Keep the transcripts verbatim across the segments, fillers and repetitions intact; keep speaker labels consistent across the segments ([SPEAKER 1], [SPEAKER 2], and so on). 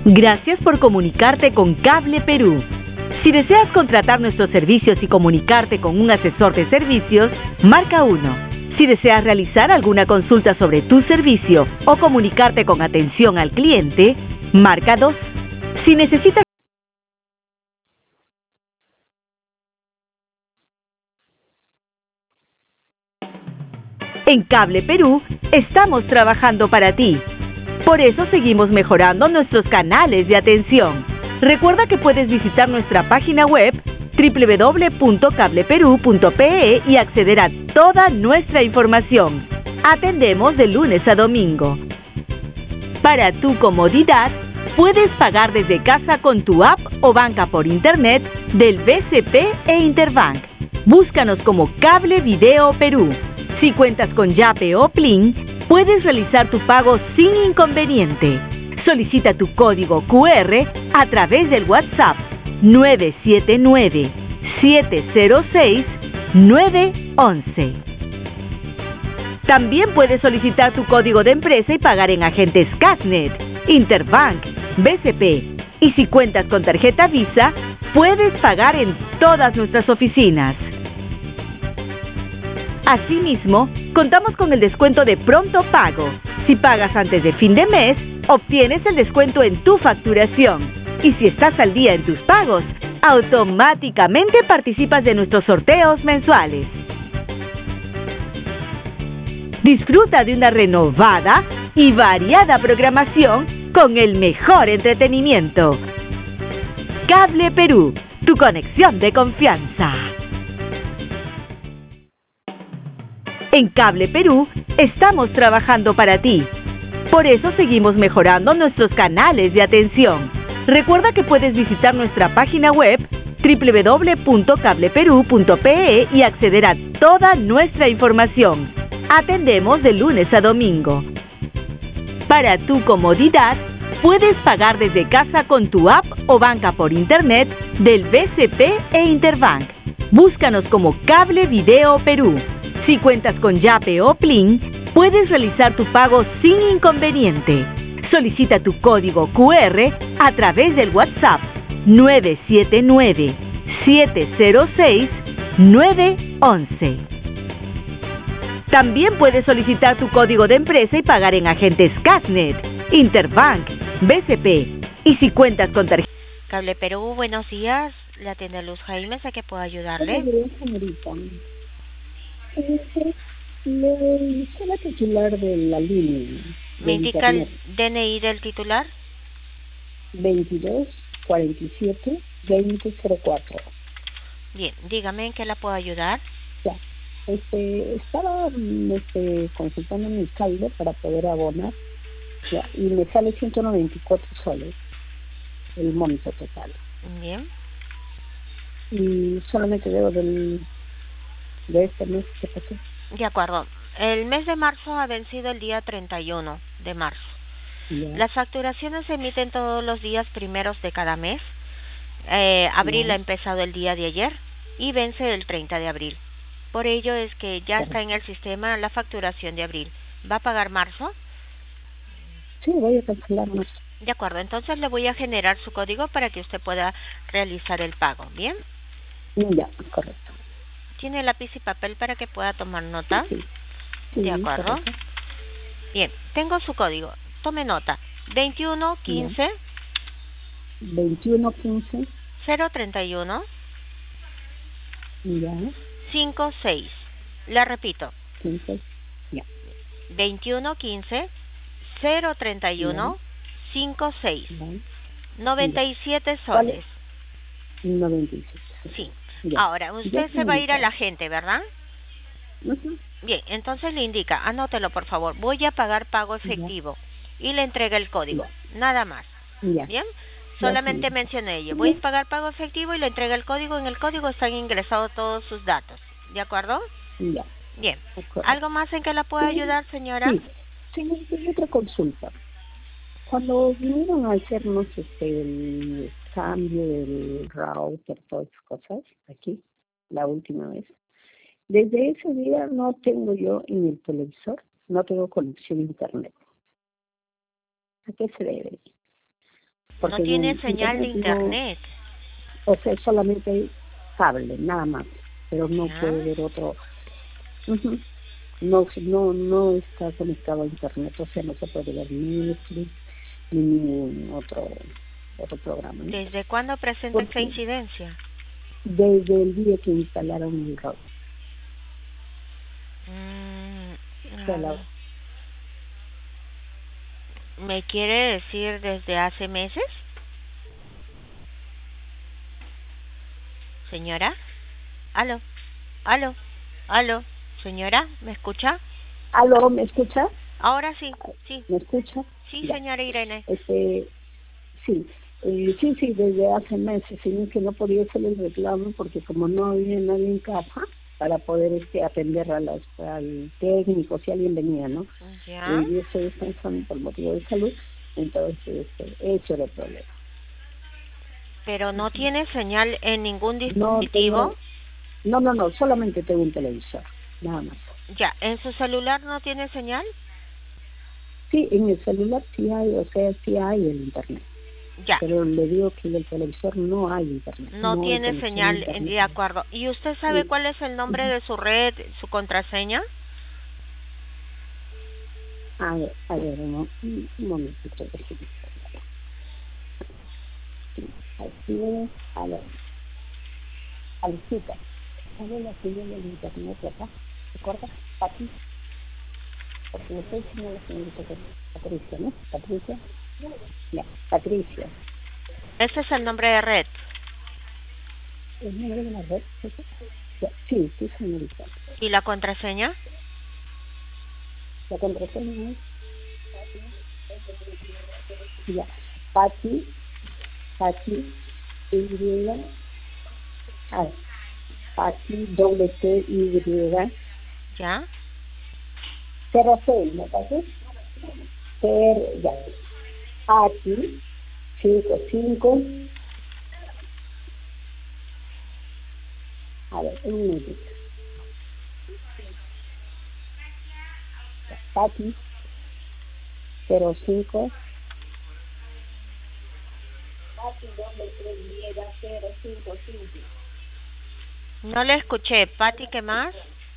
[SPEAKER 1] Gracias por comunicarte con Cable Perú. Si deseas contratar nuestros servicios y comunicarte con un asesor de servicios, marca uno. Si deseas realizar alguna consulta sobre tu servicio o comunicarte con atención al cliente, marca dos. Si necesitas En Cable Perú, estamos trabajando para ti. Por eso seguimos mejorando nuestros canales de atención. Recuerda que puedes visitar nuestra página web doble u doble u doble u punto cable perú punto pe e y acceder a toda nuestra información. Atendemos de lunes a domingo. Para tu comodidad, puedes pagar desde casa con tu app o banca por internet del B C P e Interbank. Búscanos como Cable Video Perú. Si cuentas con Yape o Plin, puedes realizar tu pago sin inconveniente. Solicita tu código cu erre a través del WhatsApp nueve siete nueve, siete cero seis, nueve once. También puedes solicitar tu código de empresa y pagar en agentes Casnet, Interbank, B C P. Y si cuentas con tarjeta Visa, puedes pagar en todas nuestras oficinas. Asimismo, contamos con el descuento de pronto pago. Si pagas antes de fin de mes, obtienes el descuento en tu facturación. Y si estás al día en tus pagos, automáticamente participas de nuestros sorteos mensuales. Disfruta de una renovada y variada programación con el mejor entretenimiento. Cable Perú, tu conexión de confianza. En Cable Perú, estamos trabajando para ti. Por eso seguimos mejorando nuestros canales de atención. Recuerda que puedes visitar nuestra página web doble u doble u doble u punto cable perú punto pe e y acceder a toda nuestra información. Atendemos de lunes a domingo. Para tu comodidad, puedes pagar desde casa con tu app o banca por internet del B C P e Interbank. Búscanos como Cable Video Perú. Si cuentas con Yape o Plin, puedes realizar tu pago sin inconveniente. Solicita tu código cu erre a través del WhatsApp nueve siete nueve, siete cero seis, nueve once. También puedes solicitar tu código de empresa y pagar en agentes Casnet, Interbank, B C P. Y si cuentas con tarjeta...
[SPEAKER 2] Cable Perú, buenos días. La tienda Luz Jaimes, ¿a qué puedo ayudarle?
[SPEAKER 3] Buenos días, señorita. Eh, le soy la titular de la línea.
[SPEAKER 2] ¿Me indica el D N I del titular?
[SPEAKER 3] veintidós, cuarenta y siete, veinte cero cuatro.
[SPEAKER 2] Bien, dígame en qué la puedo ayudar.
[SPEAKER 3] Ya. Este, estaba este, consultando mi saldo para poder abonar, ya, y me sale ciento noventa y cuatro soles el monto total.
[SPEAKER 2] Bien.
[SPEAKER 3] Y solamente debo del de este mes que pasó.
[SPEAKER 2] De acuerdo. El mes de marzo ha vencido el día treinta y uno de marzo.
[SPEAKER 3] Ya.
[SPEAKER 2] Las facturaciones se emiten todos los días primeros de cada mes. Eh, abril
[SPEAKER 3] Ya.
[SPEAKER 2] ha empezado el día de ayer y vence el treinta de abril. Por ello es que ya
[SPEAKER 3] Correcto.
[SPEAKER 2] está en el sistema la facturación de abril. ¿Va a pagar marzo?
[SPEAKER 3] Sí, voy a cancelar más.
[SPEAKER 2] De acuerdo, entonces le voy a generar su código para que usted pueda realizar el pago. ¿Bien?
[SPEAKER 3] Ya, correcto.
[SPEAKER 2] ¿Tiene lápiz y papel para que pueda tomar nota?
[SPEAKER 3] Sí, sí,
[SPEAKER 2] De acuerdo.
[SPEAKER 3] correcto.
[SPEAKER 2] Bien, tengo su código. Tome nota. veintiuno quince
[SPEAKER 3] veintiuno quince
[SPEAKER 2] cero treinta y uno
[SPEAKER 3] ya,
[SPEAKER 2] cincuenta y seis. Le repito.
[SPEAKER 3] quince, ya.
[SPEAKER 2] veintiuno quince cero treinta y uno cincuenta y seis.
[SPEAKER 3] Ya.
[SPEAKER 2] noventa y siete
[SPEAKER 3] ¿Cuál
[SPEAKER 2] soles.
[SPEAKER 3] es? noventa y seis.
[SPEAKER 2] Sí.
[SPEAKER 3] Ya.
[SPEAKER 2] Ahora, usted
[SPEAKER 3] Ya,
[SPEAKER 2] se va a ir a
[SPEAKER 3] señorita.
[SPEAKER 2] la gente, ¿verdad?
[SPEAKER 3] Ujú.
[SPEAKER 2] Bien, entonces le indica, anótelo por favor, voy a pagar pago efectivo y le entrega el código, nada más.
[SPEAKER 3] Ya.
[SPEAKER 2] Bien,
[SPEAKER 3] Ya,
[SPEAKER 2] solamente
[SPEAKER 3] sí.
[SPEAKER 2] mencioné ello, voy a pagar pago efectivo y le entrega el código, en el código están ingresados todos sus datos, ¿de acuerdo?
[SPEAKER 3] Ya.
[SPEAKER 2] Bien,
[SPEAKER 3] De acuerdo.
[SPEAKER 2] ¿algo más en que la pueda
[SPEAKER 3] Sí.
[SPEAKER 2] ayudar, señora?
[SPEAKER 3] Sí, señorita, y otra consulta. Cuando vinieron a hacernos este, el cambio del router, todas esas cosas, aquí, la última vez, desde ese día no tengo yo en el televisor, no tengo conexión a internet. ¿A qué se debe?
[SPEAKER 2] No tiene señal de internet.
[SPEAKER 3] No, o sea, solamente cable, nada más, pero no
[SPEAKER 2] ¿Ya?
[SPEAKER 3] puede ver otro. Uh-huh. No, no, no está conectado a internet, o sea, no se puede ver Netflix ni ningún otro, otro programa, ¿no?
[SPEAKER 2] ¿Desde cuándo presenta
[SPEAKER 3] Porque
[SPEAKER 2] esta incidencia?
[SPEAKER 3] desde el día que instalaron el router.
[SPEAKER 2] Mm,
[SPEAKER 3] O sea, la,
[SPEAKER 2] ¿Me quiere decir desde hace meses? Señora, aló, aló, aló, señora, ¿me escucha?
[SPEAKER 3] ¿Aló, me escucha?
[SPEAKER 2] Ahora sí, sí,
[SPEAKER 3] ¿Me escucha?
[SPEAKER 2] sí,
[SPEAKER 3] Ya.
[SPEAKER 2] señora Irene.
[SPEAKER 3] Este, sí, eh, sí, sí, desde hace meses, sino que no podía hacer el reclamo porque como no había nadie en casa para poder este atender a las, al técnico, si alguien venía, ¿no?
[SPEAKER 2] Ya.
[SPEAKER 3] Y yo estoy descansando por motivo de salud, entonces este, ese era el problema.
[SPEAKER 2] Pero no tiene señal en ningún
[SPEAKER 3] No
[SPEAKER 2] dispositivo.
[SPEAKER 3] tengo, no, no, no, solamente tengo un televisor, nada más.
[SPEAKER 2] Ya, ¿en su celular no tiene señal?
[SPEAKER 3] Sí, en el celular sí hay, o sea, sí hay el internet.
[SPEAKER 2] Ya.
[SPEAKER 3] Pero le digo que en el televisor no hay internet.
[SPEAKER 2] No,
[SPEAKER 3] no
[SPEAKER 2] tiene señal, de acuerdo. ¿Y usted sabe
[SPEAKER 3] sí.
[SPEAKER 2] cuál es el nombre de su red, su contraseña?
[SPEAKER 3] A ver, a ver, un, un momentito. Sí, así es, a ver, Alicita, ¿sabe la señal del internet de acá? ¿Se acuerda? Aquí. Porque le estoy diciendo a la señorita que Patricia, ¿no? Patricia. Ya, Patricia.
[SPEAKER 2] Ese es el nombre de red.
[SPEAKER 3] ¿El nombre de la red? Ya, sí, sí, señorita.
[SPEAKER 2] ¿Y la contraseña?
[SPEAKER 3] La contraseña es ya, Pati, Pati, Y, ah, Pati, doble T, Y,
[SPEAKER 2] ¿Ya?
[SPEAKER 3] cero seis, ¿me parece? Cero, ya, Pati, cinco, cinco, a ver, un minutito. Pati, cero cinco, Pati, doble T, Y, cero cinco cinco.
[SPEAKER 2] No le escuché. Pati, ¿qué más?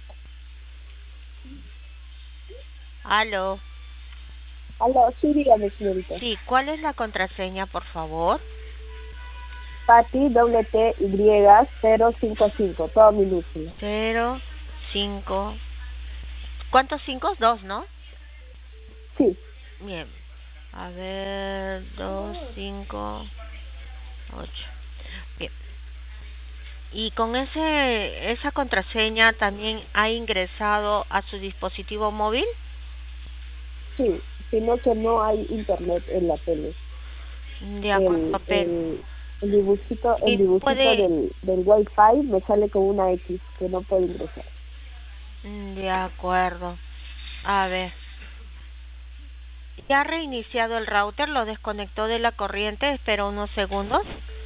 [SPEAKER 2] Aló.
[SPEAKER 3] Aló, sí, dígame, señorita.
[SPEAKER 2] Sí, ¿cuál es la contraseña, por favor?
[SPEAKER 3] Pati, doble T, Y, cero cinco cinco, todo minúsculo.
[SPEAKER 2] Cero, cinco. ¿Cuántos cinco? Dos, ¿no?
[SPEAKER 3] Sí.
[SPEAKER 2] Bien. A ver, dos, cinco, ocho. Bien. Y con ese esa contraseña también ha ingresado a su dispositivo móvil.
[SPEAKER 3] Sí, sino que no hay internet en la tele.
[SPEAKER 2] De acuerdo,
[SPEAKER 3] el,
[SPEAKER 2] pero
[SPEAKER 3] el, el dibujito, el
[SPEAKER 2] y
[SPEAKER 3] dibujito
[SPEAKER 2] puede-
[SPEAKER 3] del, del Wi-Fi me sale con una X que no puede ingresar.
[SPEAKER 2] De acuerdo. A ver. ¿Ya ha reiniciado el router? ¿Lo desconectó de la corriente? Esperó unos segundos.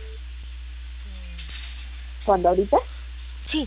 [SPEAKER 3] ¿Cuándo ahorita?
[SPEAKER 2] Sí.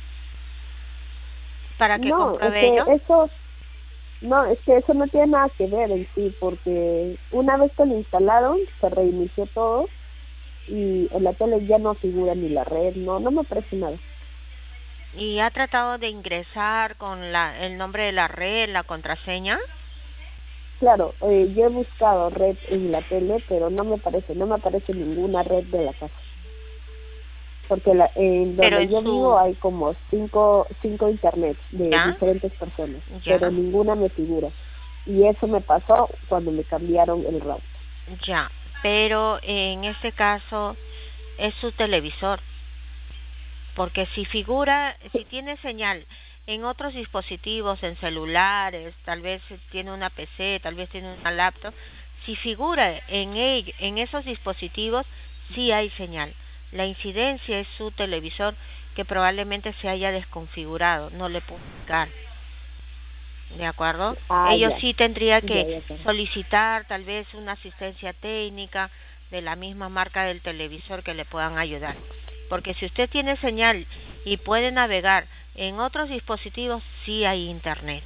[SPEAKER 2] Para que
[SPEAKER 3] No, es
[SPEAKER 2] compruebe
[SPEAKER 3] que
[SPEAKER 2] ello.
[SPEAKER 3] eso, no, es que eso no tiene nada que ver en sí, porque una vez que lo instalaron, se reinició todo y en la tele ya no figura ni la red, no, no me parece nada.
[SPEAKER 2] ¿Y ha tratado de ingresar con la el nombre de la red, la contraseña?
[SPEAKER 3] Claro, eh, yo he buscado red en la tele, pero no me parece, no me aparece ninguna red de la casa. Porque la, en
[SPEAKER 2] Pero
[SPEAKER 3] donde
[SPEAKER 2] en
[SPEAKER 3] yo
[SPEAKER 2] su-
[SPEAKER 3] vivo hay como cinco, cinco internet de
[SPEAKER 2] ¿Ya?
[SPEAKER 3] diferentes personas,
[SPEAKER 2] Ya.
[SPEAKER 3] pero ninguna me figura. Y eso me pasó cuando me cambiaron el router.
[SPEAKER 2] Ya, pero en este caso es su televisor. Porque si figura, si tiene señal en otros dispositivos, en celulares, tal vez tiene una P C, tal vez tiene una laptop, si figura en ello, en esos dispositivos, sí hay señal. La incidencia es su televisor que probablemente se haya desconfigurado, no le puedo explicar. ¿De acuerdo?
[SPEAKER 3] Ah,
[SPEAKER 2] Ellos
[SPEAKER 3] ya.
[SPEAKER 2] sí tendría
[SPEAKER 3] Ya,
[SPEAKER 2] que
[SPEAKER 3] ya, claro.
[SPEAKER 2] solicitar tal vez una asistencia técnica de la misma marca del televisor que le puedan ayudar. Porque si usted tiene señal y puede navegar en otros dispositivos, sí hay internet.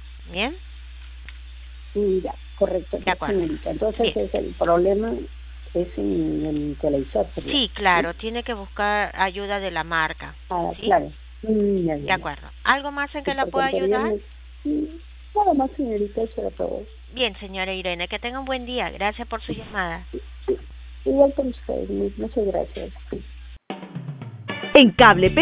[SPEAKER 2] ¿Bien?
[SPEAKER 3] Sí, ya, correcto,
[SPEAKER 2] De acuerdo.
[SPEAKER 3] señorita. Entonces
[SPEAKER 2] Bien.
[SPEAKER 3] es el problema es en el televisor. ¿Verdad?
[SPEAKER 2] Sí, claro, ¿sí? Tiene que buscar ayuda de la marca.
[SPEAKER 3] Ah,
[SPEAKER 2] ¿sí?
[SPEAKER 3] claro. Mm, ya, ya,
[SPEAKER 2] de acuerdo. ¿Algo más en que
[SPEAKER 3] sí,
[SPEAKER 2] la pueda ayudar?
[SPEAKER 3] Me... Nada más, señorita, eso era todo.
[SPEAKER 2] Bien, señora Irene, que tenga un buen día. Gracias por su llamada.
[SPEAKER 3] Igual con usted, muchas gracias.
[SPEAKER 1] En Cable